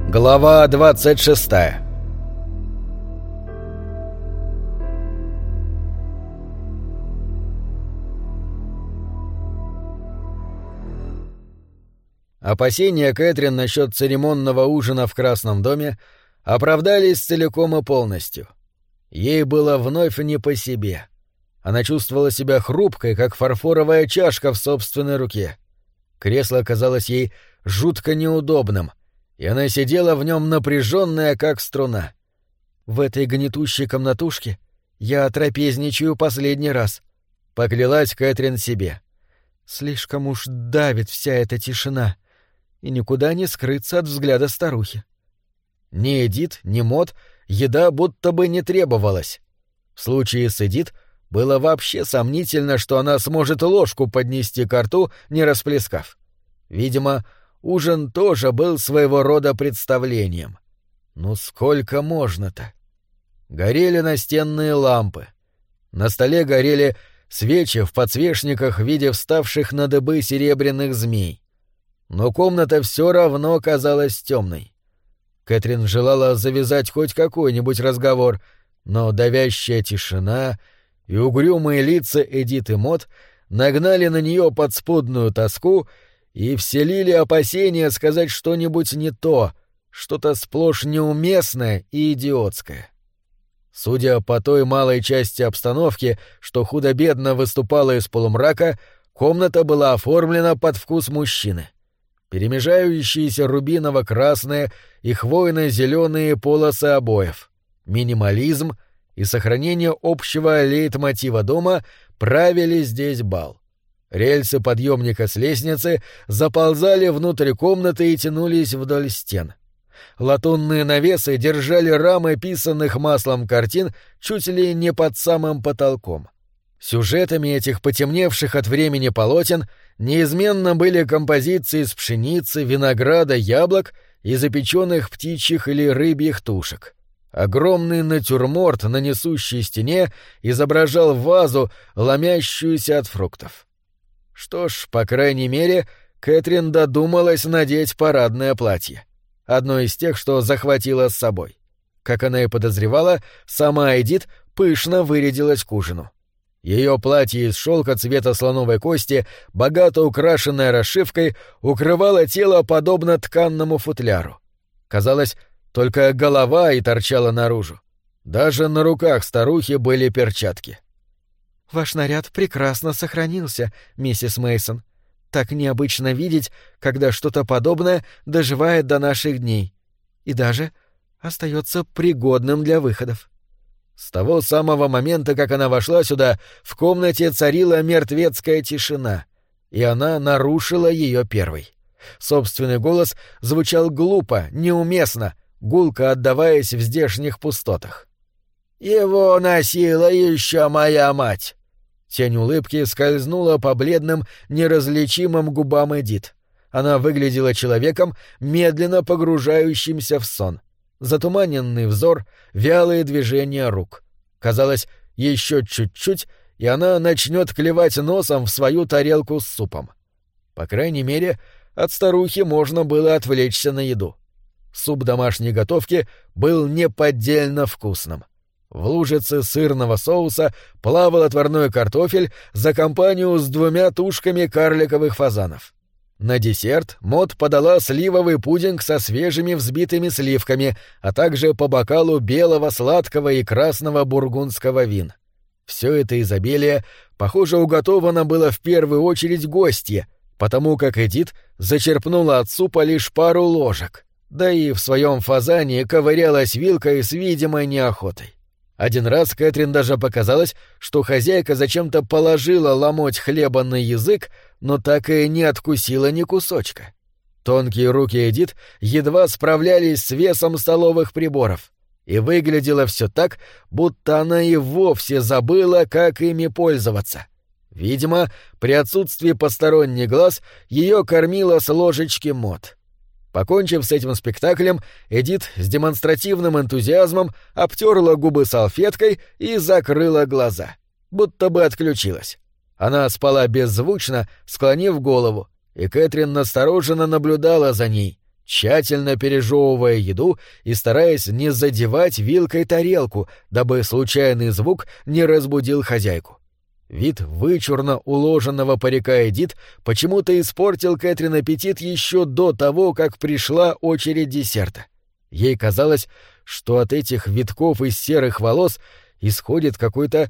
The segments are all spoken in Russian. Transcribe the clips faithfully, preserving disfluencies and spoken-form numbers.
Глава двадцать шестая. Опасения Кэтрин насчет церемонного ужина в Красном доме оправдались целиком и полностью. Ей было вновь не по себе. Она чувствовала себя хрупкой, как фарфоровая чашка в собственной руке. Кресло казалось ей жутко неудобным, и она сидела в нем напряженная, как струна. «В этой гнетущей комнатушке я трапезничаю последний раз», — поклялась Кэтрин себе. «Слишком уж давит вся эта тишина, и никуда не скрыться от взгляда старухи». Ни Эдит, ни Мод еда будто бы не требовалась. В случае с Эдит было вообще сомнительно, что она сможет ложку поднести ко рту, не расплескав. Видимо, ужин тоже был своего рода представлением. Ну сколько можно-то? Горели настенные лампы. На столе горели свечи в подсвечниках в виде вставших на дыбы серебряных змей. Но комната все равно казалась темной. Кэтрин желала завязать хоть какой-нибудь разговор, но давящая тишина и угрюмые лица Эдит и Мод нагнали на нее подспудную тоску и вселили опасения сказать что-нибудь не то, что-то сплошь неуместное и идиотское. Судя по той малой части обстановки, что худо-бедно выступала из полумрака, комната была оформлена под вкус мужчины. Перемежающиеся рубиново-красные и хвойно-зеленые полосы обоев, минимализм и сохранение общего лейтмотива дома правили здесь бал. Рельсы подъемника с лестницы заползали внутрь комнаты и тянулись вдоль стен. Латунные навесы держали рамы писанных маслом картин чуть ли не под самым потолком. Сюжетами этих потемневших от времени полотен неизменно были композиции из пшеницы, винограда, яблок и запеченных птичьих или рыбьих тушек. Огромный натюрморт на несущей стене изображал вазу, ломящуюся от фруктов. Что ж, по крайней мере, Кэтрин додумалась надеть парадное платье. Одно из тех, что захватила с собой. Как она и подозревала, сама Эдит пышно вырядилась к ужину. Ее платье из шелка цвета слоновой кости, богато украшенное расшивкой, укрывало тело подобно тканному футляру. Казалось, только голова и торчала наружу. Даже на руках старухи были перчатки. «Ваш наряд прекрасно сохранился, миссис Мейсон. Так необычно видеть, когда что-то подобное доживает до наших дней. И даже остается пригодным для выходов». С того самого момента, как она вошла сюда, в комнате царила мертвецкая тишина, и она нарушила ее первой. Собственный голос звучал глупо, неуместно, гулко отдаваясь в здешних пустотах. «Его носила еще моя мать!» Тень улыбки скользнула по бледным, неразличимым губам Эдит. Она выглядела человеком, медленно погружающимся в сон. Затуманенный взор, вялые движения рук. Казалось, еще чуть-чуть, и она начнет клевать носом в свою тарелку с супом. По крайней мере, от старухи можно было отвлечься на еду. Суп домашней готовки был неподдельно вкусным. В лужице сырного соуса плавал отварной картофель за компанию с двумя тушками карликовых фазанов. На десерт Мод подала сливовый пудинг со свежими взбитыми сливками, а также по бокалу белого сладкого и красного бургундского вин. Все это изобилие, похоже, уготовано было в первую очередь гостье, потому как Эдит зачерпнула от супа лишь пару ложек, да и в своем фазане ковырялась вилкой с видимой неохотой. Один раз Кэтрин даже показалось, что хозяйка зачем-то положила ломоть хлеба на язык, но так и не откусила ни кусочка. Тонкие руки Эдит едва справлялись с весом столовых приборов, и выглядело все так, будто она и вовсе забыла, как ими пользоваться. Видимо, при отсутствии посторонних глаз ее кормила с ложечки Мод. Покончив с этим спектаклем, Эдит с демонстративным энтузиазмом обтерла губы салфеткой и закрыла глаза, будто бы отключилась. Она спала беззвучно, склонив голову, и Кэтрин настороженно наблюдала за ней, тщательно пережевывая еду и стараясь не задевать вилкой тарелку, дабы случайный звук не разбудил хозяйку. Вид вычурно уложенного парика Эдит почему-то испортил Кэтрин аппетит еще до того, как пришла очередь десерта. Ей казалось, что от этих витков из серых волос исходит какой-то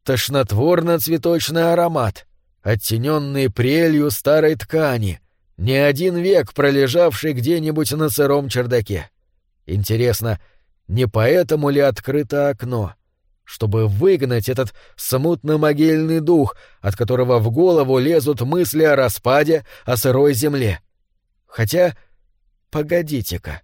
тошнотворно-цветочный аромат, оттененный прелью старой ткани, не один век пролежавший где-нибудь на сыром чердаке. Интересно, не поэтому ли открыто окно? Чтобы выгнать этот смутно-могильный дух, от которого в голову лезут мысли о распаде, о сырой земле. Хотя, погодите-ка,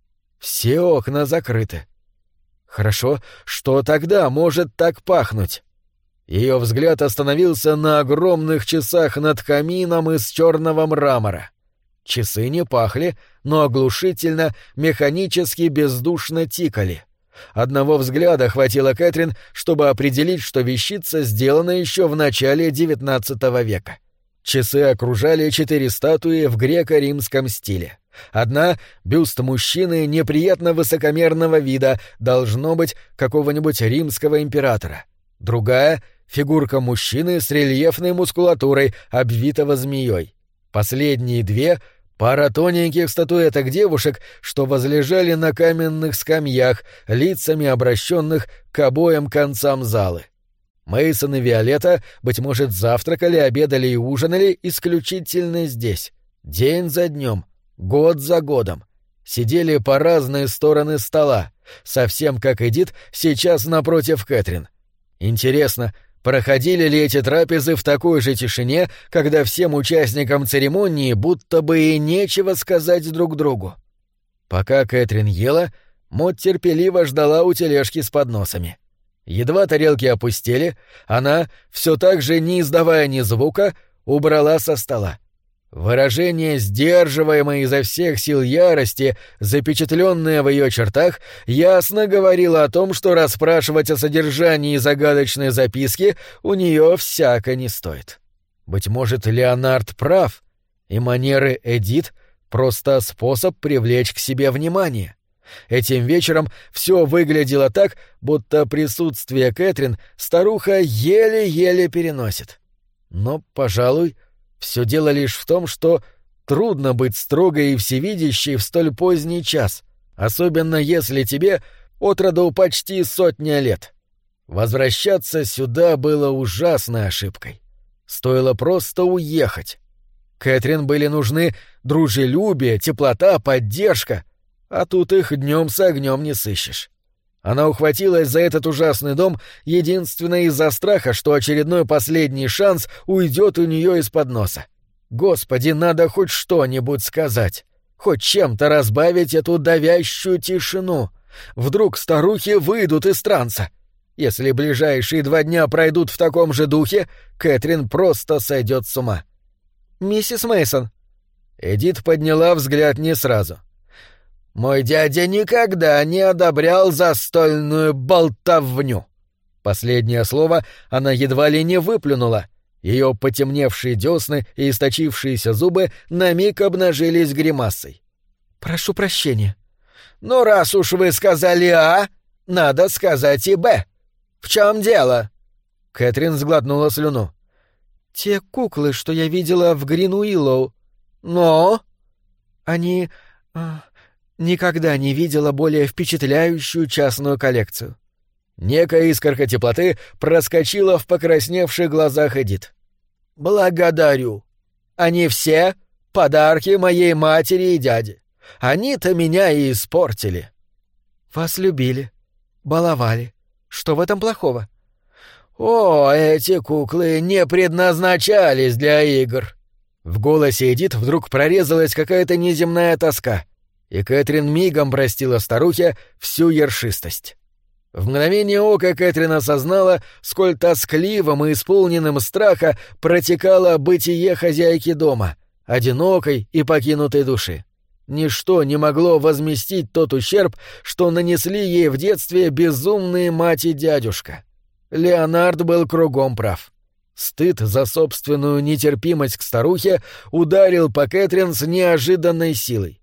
все окна закрыты. Хорошо, что тогда может так пахнуть? Ее взгляд остановился на огромных часах над камином из черного мрамора. Часы не пахли, но оглушительно, механически бездушно тикали. Одного взгляда хватило Кэтрин, чтобы определить, что вещица сделана еще в начале девятнадцатого века. Часы окружали четыре статуи в греко-римском стиле. Одна — бюст мужчины неприятно высокомерного вида, должно быть, какого-нибудь римского императора. Другая — фигурка мужчины с рельефной мускулатурой, обвитого змеей. Последние две — пара тоненьких статуэток девушек, что возлежали на каменных скамьях, лицами обращенных к обоим концам залы. Мейсон и Виолетта, быть может, завтракали, обедали и ужинали исключительно здесь, день за днем, год за годом. Сидели по разные стороны стола, совсем как Эдит сейчас напротив Кэтрин. Интересно, проходили ли эти трапезы в такой же тишине, когда всем участникам церемонии будто бы и нечего сказать друг другу? Пока Кэтрин ела, Мот терпеливо ждала у тележки с подносами. Едва тарелки опустели, она, все так же не издавая ни звука, убрала со стола. Выражение сдерживаемой изо всех сил ярости, запечатленное в ее чертах, ясно говорило о том, что расспрашивать о содержании загадочной записки у нее всяко не стоит. Быть может, Леонард прав, и манеры Эдит — просто способ привлечь к себе внимание. Этим вечером все выглядело так, будто присутствие Кэтрин старуха еле-еле переносит. Но, пожалуй, все дело лишь в том, что трудно быть строгой и всевидящей в столь поздний час, особенно если тебе от роду почти сотня лет. Возвращаться сюда было ужасной ошибкой. Стоило просто уехать. Кэтрин были нужны дружелюбие, теплота, поддержка, а тут их днем с огнем не сыщешь. Она ухватилась за этот ужасный дом единственно из-за страха, что очередной последний шанс уйдет у нее из-под носа. Господи, надо хоть что-нибудь сказать, хоть чем-то разбавить эту давящую тишину. Вдруг старухи выйдут из транса. Если ближайшие два дня пройдут в таком же духе, Кэтрин просто сойдет с ума. «Миссис Мейсон». Эдит подняла взгляд не сразу. «Мой дядя никогда не одобрял застольную болтовню». Последнее слово она едва ли не выплюнула. Ее потемневшие десны и источившиеся зубы на миг обнажились гримасой. «Прошу прощения». «Ну, раз уж вы сказали «А», надо сказать и «Б». В чем дело?» Кэтрин сглотнула слюну. «Те куклы, что я видела в Грин-Уиллоу». «Но?» «Они... никогда не видела более впечатляющую частную коллекцию». Некая искорка теплоты проскочила в покрасневших глазах Эдит. «Благодарю. Они все подарки моей матери и дяде. Они-то меня и испортили». «Вас любили, баловали. Что в этом плохого?» «О, эти куклы не предназначались для игр». В голосе Эдит вдруг прорезалась какая-то неземная тоска, и Кэтрин мигом простила старухе всю ершистость. В мгновение ока Кэтрин осознала, сколь тоскливым и исполненным страха протекало бытие хозяйки дома, одинокой и покинутой души. Ничто не могло возместить тот ущерб, что нанесли ей в детстве безумные мать и дядюшка. Леонард был кругом прав. Стыд за собственную нетерпимость к старухе ударил по Кэтрин с неожиданной силой.